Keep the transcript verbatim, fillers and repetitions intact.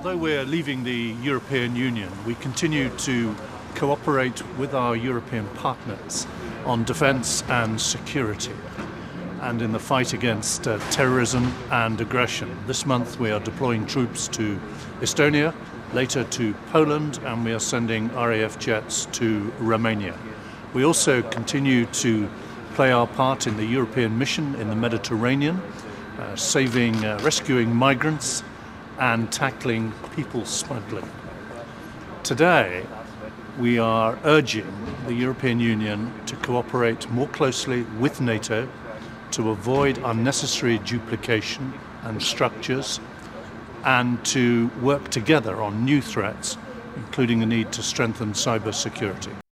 Although we're leaving the European Union, we continue to cooperate with our European partners on defence and security and in the fight against uh, terrorism and aggression. This month we are deploying troops to Estonia, later to Poland, and we are sending R A F jets to Romania. We also continue to play our part in the European mission in the Mediterranean, uh, saving, uh, rescuing migrants and tackling people smuggling. Today, we are urging the European Union to cooperate more closely with NATO to avoid unnecessary duplication and structures and to work together on new threats, including the need to strengthen cyber security.